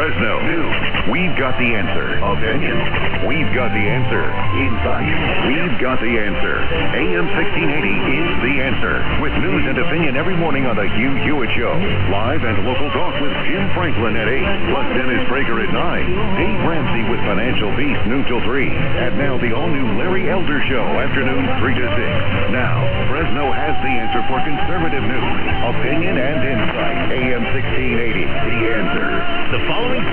Fresno. News. We've got the answer. Opinion. We've got the answer. Insight. We've got the answer. AM 1680 is the answer. With news and opinion every morning on the Hugh Hewitt Show. Live and local talk with Jim Franklin at 8. Plus Dennis Prager at 9. Dave Ramsey with Financial Beast noon till 3. And now the all-new Larry Elder Show, afternoons 3 to 6. Now, Fresno has the answer for conservative news, opinion, and insight. AM 1680, the answer. The following